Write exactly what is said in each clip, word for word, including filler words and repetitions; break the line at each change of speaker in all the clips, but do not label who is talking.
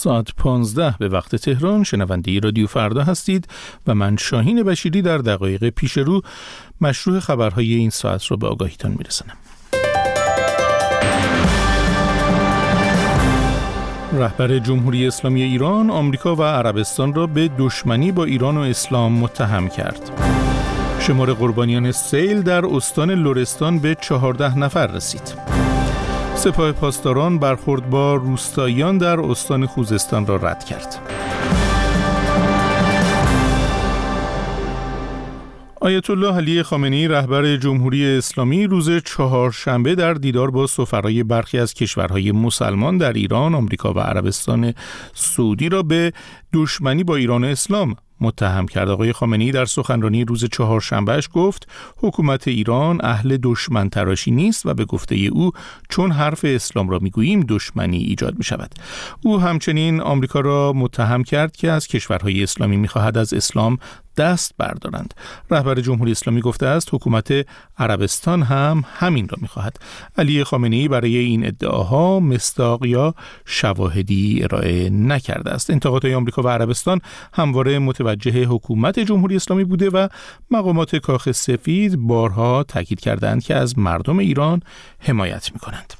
ساعت پانزده به وقت تهران. شنونده رادیو فردا هستید و من شاهین بشیری در دقایق پیش رو مشروع خبرهای این ساعت رو به آگاهیتان میرسانم. رهبر جمهوری اسلامی ایران آمریکا و عربستان را به دشمنی با ایران و اسلام متهم کرد. شمار قربانیان سیل در استان لرستان به چهارده نفر رسید. سپاه پاسداران برخورد با روستاییان در استان خوزستان را رد کرد. آیت الله علی خامنه‌ای رهبر جمهوری اسلامی روز چهارشنبه در دیدار با سفرای برخی از کشورهای مسلمان در ایران، آمریکا و عربستان سعودی را به دشمنی با ایران و اسلام متهم کرد. آقای خامنه‌ای در سخنرانی روز چهارشنبهش گفت حکومت ایران اهل دشمن تراشی نیست و به گفته او چون حرف اسلام را میگوییم دشمنی ایجاد می شود. او همچنین آمریکا را متهم کرد که از کشورهای اسلامی می‌خواهد از اسلام دست بردارند. رهبر جمهوری اسلامی گفته است حکومت عربستان هم همین را می‌خواهد. علی خامنه‌ای برای این ادعاها مصداق یا شواهدی ارائه نکرده است. انتقادهای آمریکا و عربستان همواره متوجه حکومت جمهوری اسلامی بوده و مقامات کاخ سفید بارها تاکید کردند که از مردم ایران حمایت می‌کنند.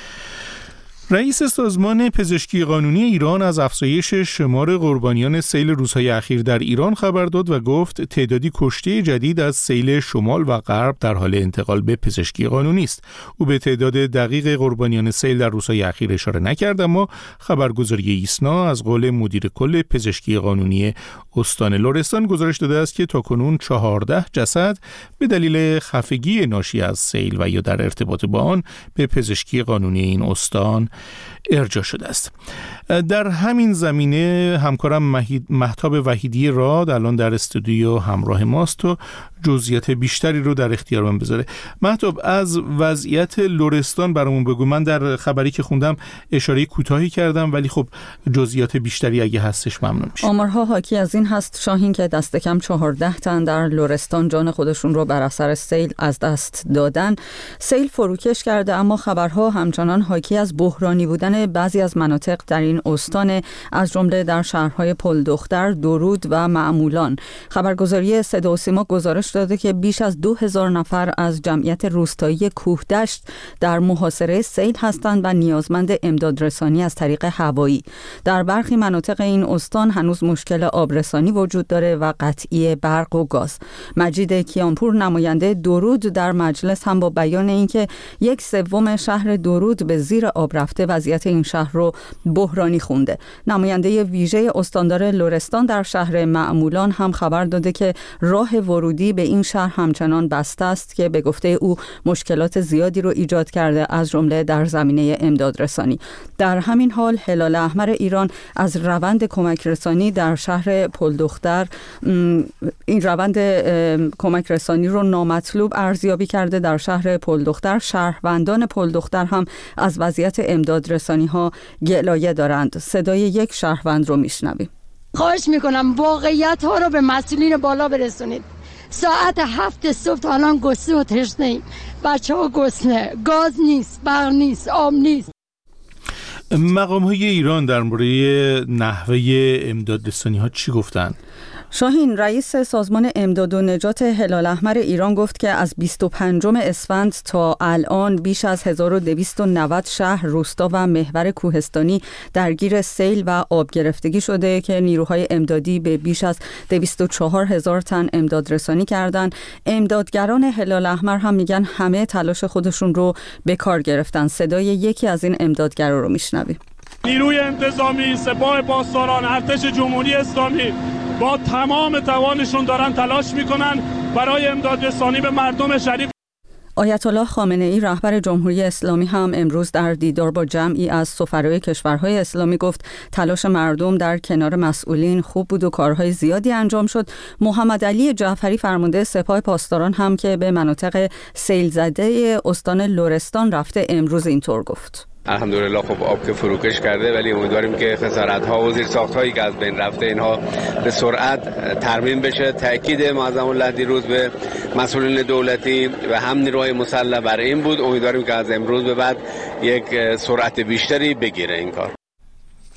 رئیس سازمان پزشکی قانونی ایران از افزایش شمار قربانیان سیل روزهای اخیر در ایران خبر داد و گفت تعدادی کشته جدید از سیل شمال و غرب در حال انتقال به پزشکی قانونی است. او به تعداد دقیق قربانیان سیل در روزهای اخیر اشاره نکرد، اما خبرگزاری ایسنا از قول مدیر کل پزشکی قانونی استان لرستان گزارش داده است که تاکنون چهارده جسد به دلیل خفگی ناشی از سیل و یا در ارتباط با آن به پزشکی قانونی این استان ارجاع شده است. در همین زمینه همکارم مهتاب وحیدی راد الان در استودیو همراه ماست و جزئیات بیشتری رو در اختیار من بذاره. مهتاب، از وضعیت لرستان برامون بگو. من در خبری که خوندم اشاره کوتاهی کردم، ولی خب جزئیات بیشتری اگه هستش ممنون میشم.
آمارها حاکی از این هست شاهین که دست کم چهارده تن در لرستان جان خودشون رو بر اثر سیل از دست دادن. سیل فروکش کرده، اما خبرها همچنان حاکی از بحرانی بودن بعضی از مناطق در این استان، از جمله در شهرهای پلدختر، درود و معمولان. خبرگزاری صدا و سیما گزارش داده که بیش از دو هزار نفر از جمعیت روستایی کوهدشت در محاصره سیل هستند و نیازمند امدادرسانی از طریق هوایی. در برخی مناطق این استان هنوز مشکل آبرسانی وجود داره و قطعی برق و گاز. مجید کیانپور نماینده درود در مجلس هم با بیان اینکه یک سوم شهر درود به زیر آب رفته وضعیت این شهر رو بحرانی خونده. نماینده ویژه استاندار لرستان در شهر معمولان هم خبر داده که راه ورودی به این شهر همچنان بسته است که به گفته او مشکلات زیادی رو ایجاد کرده، از جمله در زمینه امدادرسانی. در همین حال هلال احمر ایران از روند کمک رسانی در شهر پلدختر این روند کمک رسانی رو نامطلوب ارزیابی کرده. در شهر پلدختر شهروندان پلدختر هم از وضعیت امدادرسانی ها گلایه دارند. صدای یک شهروند رو میشنویم.
خواهش میکنم واقعیت ها رو به مسئولین بالا برسونید. ساعت هفت صبح تا الان گسنه و تشنه ایم. بچه ها گسنه، گاز نیست، برق نیست، آب نیست.
مقام‌های ایران در مورد نحوه امدادرسانی ها چی گفتن؟
شاهین، رئیس سازمان امداد و نجات هلال احمر ایران گفت که از بیست و پنجم اسفند تا الان بیش از هزار و دویست و نود شهر، روستا و محور کوهستانی درگیر سیل و آب گرفتگی شده که نیروهای امدادی به بیش از دویست و چهار هزار تن امداد رسانی کردن. امدادگران هلال احمر هم میگن همه تلاش خودشون رو به کار گرفتن. صدای یکی از این امدادگران رو میشنویم.
نیروی انتظامی، سپاه پاسداران، ارتش جمهوری اسلامی با تمام توانشون دارن تلاش میکنن برای امداد رسانی به مردم شریف.
آیت الله خامنه‌ای رهبر جمهوری اسلامی هم امروز در دیدار با جمعی از سفرای کشورهای اسلامی گفت تلاش مردم در کنار مسئولین خوب بود و کارهای زیادی انجام شد. محمد علی جعفری فرمانده سپاه پاسداران هم که به مناطق سیل زده استان لرستان رفته امروز اینطور گفت.
الحمدلله خب آب که فروکش کرده، ولی امیدواریم که خسارت‌ها و زیرساخت‌هایی که از بین رفته اینها به سرعت ترمیم بشه. تاکید معظم الله دیروز به مسئولین دولتی و هم نیروهای مسلح بر این بود. امیدواریم که از امروز به بعد یک سرعت بیشتری بگیره این کار.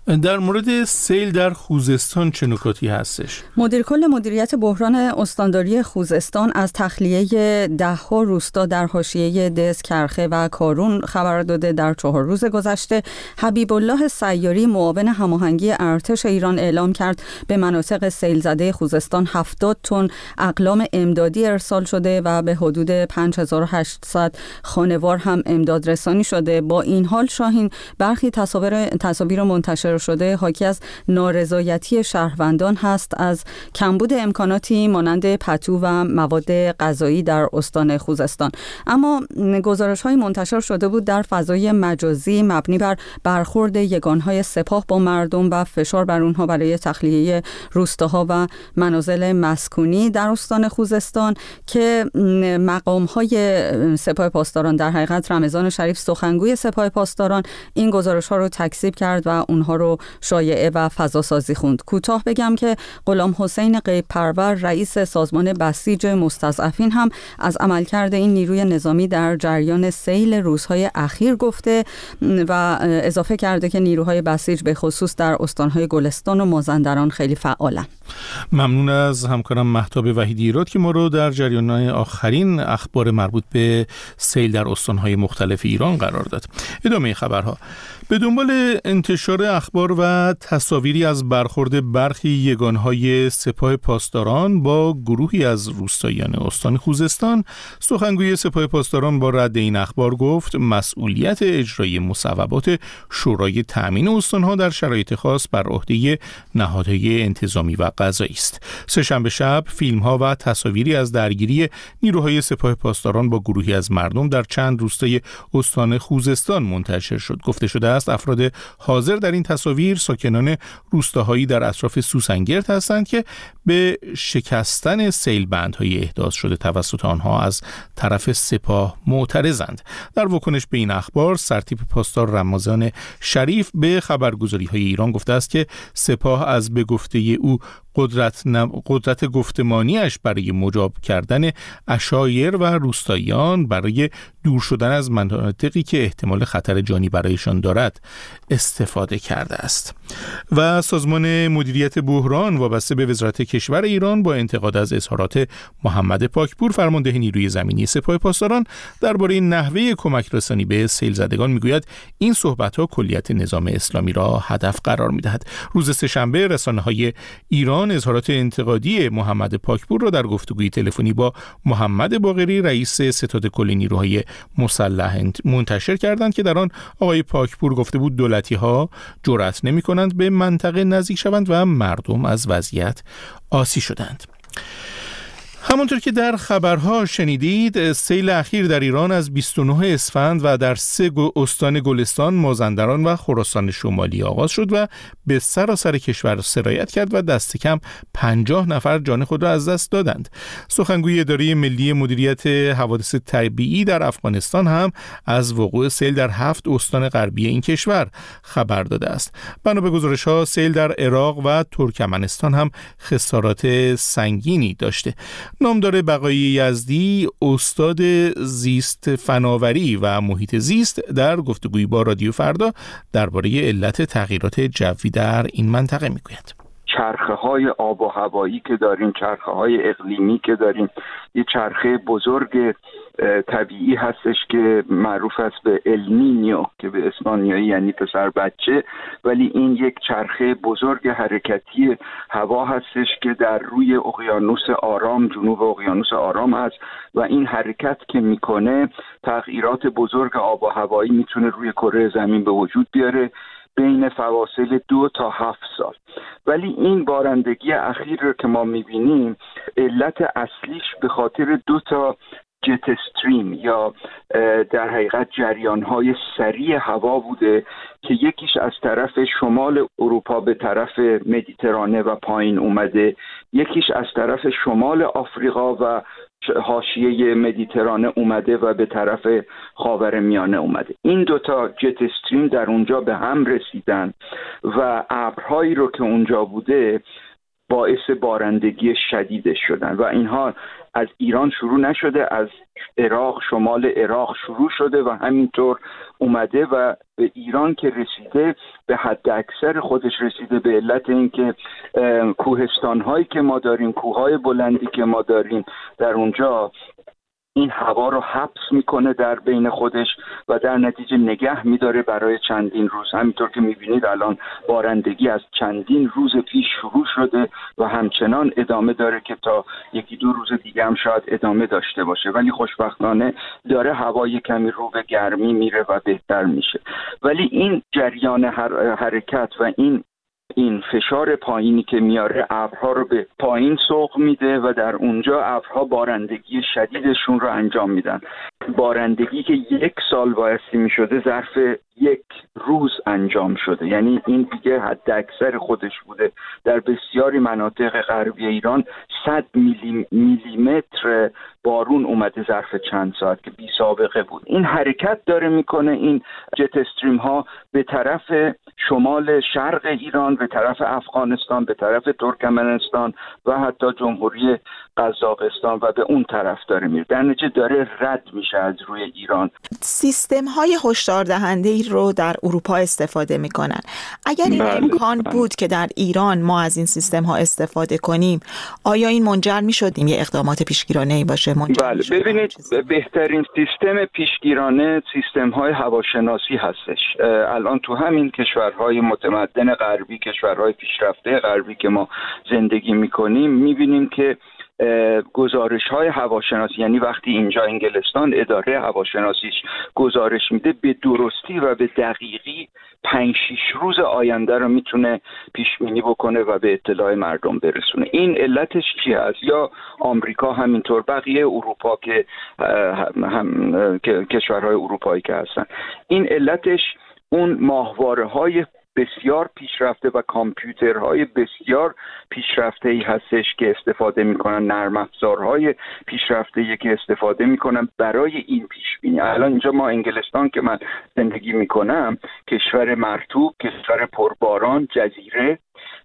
در مورد سیل در خوزستان چه نکاتی هستش؟
مدیر کل مدیریت بحران استانداری خوزستان از تخلیه ده ها روستا در حاشیه دز، کرخه و کارون خبر داده. در چهار روز گذشته حبیب الله سیاری معاون هماهنگی ارتش ایران اعلام کرد به مناطق سیل زده خوزستان هفتاد تن اقلام امدادی ارسال شده و به حدود پنج هزار و هشتصد خانوار هم امداد رسانی شده. با این حال شاهین برخی تصاویر تصاویر منتشر شده حاکی از نارضایتی شهروندان هست از کمبود امکاناتی مانند پتو و مواد غذایی در استان خوزستان. اما گزارش‌های منتشر شده بود در فضای مجازی مبنی بر برخورد یگانهای سپاه با مردم و فشار بر اونها برای تخلیه روستاها و منازل مسکونی در استان خوزستان که مقام‌های سپاه پاسداران، در حقیقت رمضان شریف سخنگوی سپاه پاسداران، این گزارش‌ها رو تکذیب کرد و اونها رو شایعه و فضاسازی خوند. کوتاه بگم که غلام حسین غیب پرور رئیس سازمان بسیج مستضعفین هم از عملکرد این نیروی نظامی در جریان سیل روزهای اخیر گفته و اضافه کرده که نیروهای بسیج به خصوص در استانهای گلستان و مازندران خیلی فعالن.
ممنون از همکارم مهتاب وحیدی ایراد که ما رو در جریان آخرین اخبار مربوط به سیل در استانهای مختلف ایران قرار داد. ادامه خبرها. به دنبال انتشار اخبار و تصاویری از برخورد برخی یگانهای سپاه پاسداران با گروهی از روستاییان استان خوزستان، سخنگوی سپاه پاسداران با رد این اخبار گفت مسئولیت اجرای مصوبات شورای تأمین استانها در شرایط خاص بر عهده نهادهای انتظامی و قضایی است. سه‌شنبه شب فیلم‌ها و تصاویری از درگیری نیروهای سپاه پاسداران با گروهی از مردم در چند روستای استان خوزستان منتشر شد. گفته شده است افراد حاضر در این تصاویر ساکنان روستاهایی در اطراف سوسنگرد هستند که به شکستن سیل بندهای احداث شده توسط آنها از طرف سپاه معترضند. در واکنش به این اخبار سرتیپ پاسدار رمضان شریف به خبرگزاری‌های ایران گفته است که سپاه از به گفته او قدرت, قدرت گفتمانیش برای مجاب کردن عشایر و روستاییان برای دور شدن از مناطقی که احتمال خطر جانی برایشان دارد استفاده کرده است. و سازمان مدیریت بحران وابسته به وزارت کشور ایران با انتقاد از اظهارات محمد پاکپور فرمانده نیروی زمینی سپاه پاسداران درباره نحوه کمک رسانی به سیل زدگان میگوید این صحبت‌ها کلیت نظام اسلامی را هدف قرار می‌دهد. روز سه‌شنبه رسانه‌های ایران اظهارات انتقادی محمد پاکپور را در گفتگوی تلفنی با محمد باقری رئیس ستاد کل نیروهای مسلح منتشر کردند که در آن آقای پاکپور گفته بود دولتی‌ها جرأت نمی‌کنند به منطقه نزدیک شوند و مردم از وضعیت آسی شدند. همونطور که در خبرها شنیدید سیل اخیر در ایران از بیست و نه اسفند و در سه استان گلستان، مازندران و خراسان شمالی آغاز شد و به سراسر کشور سرایت کرد و دست کم پنجاه نفر جان خود را از دست دادند. سخنگوی اداره ملی مدیریت حوادث طبیعی در افغانستان هم از وقوع سیل در هفت استان غربی این کشور خبر داده است. بنا به گزارش‌ها سیل در عراق و ترکمنستان هم خسارات سنگینی داشته. نامدار بقایی یزدی، استاد زیست فناوری و محیط زیست، در گفتگویی با رادیو فردا درباره علت تغییرات جوی در این منطقه میگوید.
چرخه های آب و هوایی که داریم، چرخه های اقلیمی که داریم، یه چرخه بزرگ طبیعی هستش که معروف است به النینیو که به اسپانیایی یعنی پسر بچه، ولی این یک چرخه بزرگ حرکتی هوا هستش که در روی اقیانوس آرام، جنوب اقیانوس آرام هست و این حرکت که میکنه تغییرات بزرگ آب و هوایی میتونه روی کره زمین به وجود بیاره بین فواصل دو تا هفت سال. ولی این بارندگی اخیر رو که ما میبینیم علت اصلیش به خاطر دو تا جت استریم یا در حقیقت جریان‌های سریع هوا بوده که یکیش از طرف شمال اروپا به طرف مدیترانه و پایین اومده، یکیش از طرف شمال آفریقا و حاشیه مدیترانه اومده و به طرف خاورمیانه اومده. این دوتا جت استریم در اونجا به هم رسیدن و ابرهایی رو که اونجا بوده باعث بارندگی شدید شدن و اینها از ایران شروع نشده، از عراق، شمال عراق شروع شده و همینطور اومده و به ایران که رسیده به حد اکثر خودش رسیده به علت اینکه کوهستان‌هایی که ما داریم، کوههای بلندی که ما داریم در اونجا این هوا رو حبس میکنه در بین خودش و در نتیجه نگه میداره برای چندین روز. همینطور که میبینید الان بارندگی از چندین روز پیش شروع شده و همچنان ادامه داره که تا یکی دو روز دیگه هم شاید ادامه داشته باشه، ولی خوشبختانه داره هوا یک کمی رو به گرمی میره و بهتر میشه. ولی این جریان هر حرکت و این این فشار پایینی که میاره ابرها رو به پایین سوق میده و در اونجا ابرها بارندگی شدیدشون رو انجام میدن. بارندگی که یک سال بایستی میشده ظرف یک روز انجام شده، یعنی این دیگه حد اکثر خودش بوده. در بسیاری مناطق غربی ایران صد میلی میلیمتر بارون اومده ظرف چند ساعت که بی سابقه بود. این حرکت داره میکنه این جت استریم ها به طرف شمال شرق ایران، به طرف افغانستان، به طرف ترکمنستان و حتی جمهوری قزاقستان و به اون طرف داره میره. در نتیجه داره رد میشه از روی ایران.
سیستم های هشدار دهنده ای رو در اروپا استفاده میکنن. اگر این بله. امکان بود که در ایران ما از این سیستم ها استفاده کنیم، آیا این منجر میشد این یه اقدامات پیشگیرانه ای باشه؟
بله، ببینید بهترین سیستم پیشگیرانه سیستم های هواشناسی هستش. الان تو همین کشورهای متمدن غربی، کشورهای پیشرفته غربی که ما زندگی میکنیم، میبینیم که گزارش های هواشناسی، یعنی وقتی اینجا انگلستان اداره هواشناسیش گزارش میده، به درستی و به دقیقی پنج شیش روز آینده رو میتونه پیش بینی بکنه و به اطلاع مردم برسونه. این علتش چی هست؟ یا آمریکا همینطور، بقیه اروپا که هم کشورهای اروپایی که هستن، این علتش اون ماهواره های بسیار پیشرفته و کامپیوترهای بسیار پیشرفته‌ای هستش که استفاده میکنن، نرم افزارهای پیشرفته‌ای که استفاده میکنن برای این پیشبینی. الان اینجا ما انگلستان که من زندگی میکنم، کشور مرطوب، کشور پرباران، جزیره،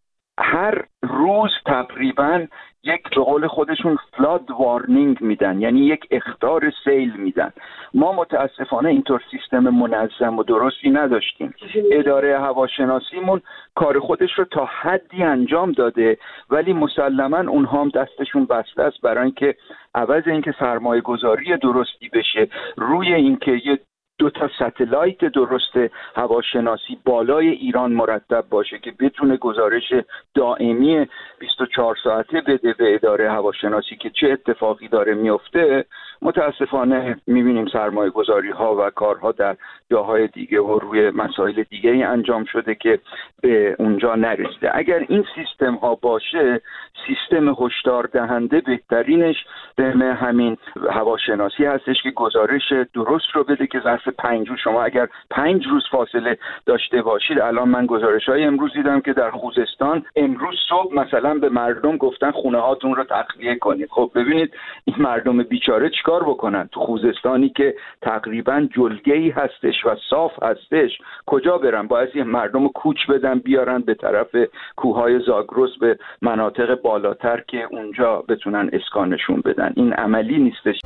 هر روز تقریباً یک به قول خودشون فلاد وارنینگ میدن، یعنی یک اخطار سیل میدن. ما متاسفانه اینطور سیستم منظم و درستی نداشتیم. اداره هواشناسیمون کار خودش رو تا حدی انجام داده، ولی مسلماً اونها هم دستشون بسته است برای اینکه عوض اینکه سرمایه گذاری درستی بشه روی اینکه یه دو تا ستلایت درست هواشناسی بالای ایران مرتب باشه که بتونه گزارش دائمی بیست و چهار ساعته بده به اداره هواشناسی که چه اتفاقی داره میفته، متاسفانه میبینیم سرمایه گذاری ها و کارها در جاهای دیگه و روی مسائل دیگه ای انجام شده که به اونجا نرسیده. اگر این سیستم ها باشه، سیستم هشدار دهنده بهترینش به همین هواشناسی هستش که گزارش درست رو بده که ظرف پنج روز، شما اگر پنج روز فاصله داشته باشید، الان من گزارش های امروز دیدم که در خوزستان امروز صبح مثلا به مردم گفتن خونه هاتون رو تخلیه کنید. خب ببینید این مردم بیچاره چیکار بکنن تو خوزستانی که تقریبا جلگه‌ای هستش و صاف هستش؟ کجا برن؟ باید این مردم رو کوچ بدن بیارن به طرف کوههای زاگرس، به مناطق بالاتر که اونجا بتونن اسکانشون بدن. این عملی نیستش.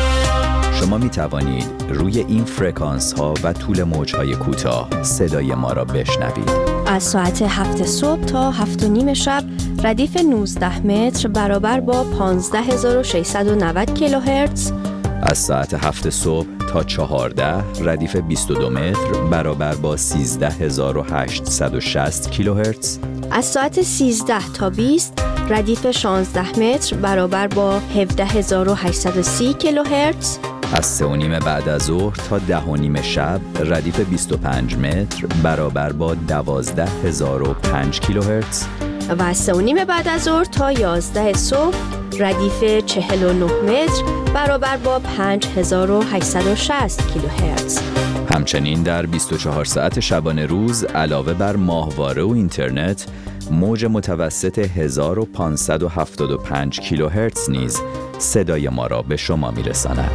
شما می توانید روی این فرکانس ها و طول موج های کوتاه صدای ما را بشنوید.
از ساعت هفت صبح تا هفت و نیم شب ردیف نوزده متر برابر با پانزده هزار و ششصد و نود کیلوهرتز.
از ساعت هفت صبح تا چهارده ردیف بیست و دو متر برابر با سیزده هزار و هشتصد و شصت کیلوهرتز.
از ساعت سیزده تا بیست ردیف شانزده متر برابر با هفده هزار و هشتصد و سی کیلوهرتز.
از سه و نیم بعد از ظهر تا ده و نیم شب ردیف بیست و پنج متر برابر با دوازده هزار و پنج کیلوهرتز.
و از سه و نیم بعد از ظهر تا یازده صبح ردیف چهل و نه متر برابر با پنج هزار و هشتصد و شصت کیلوهرتز.
همچنین در بیست و چهار ساعت شبانه روز علاوه بر ماهواره و اینترنت، موج متوسط هزار و پانصد و هفتاد و پنج کیلوهرتز نیز صدای ما را به شما میرساند.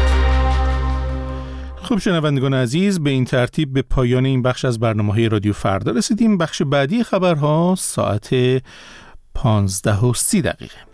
خب شنوندگان عزیز، به این ترتیب به پایان این بخش از برنامه‌های رادیو فردا رسیدیم. بخش بعدی خبرها ساعت پانزده و سی دقیقه.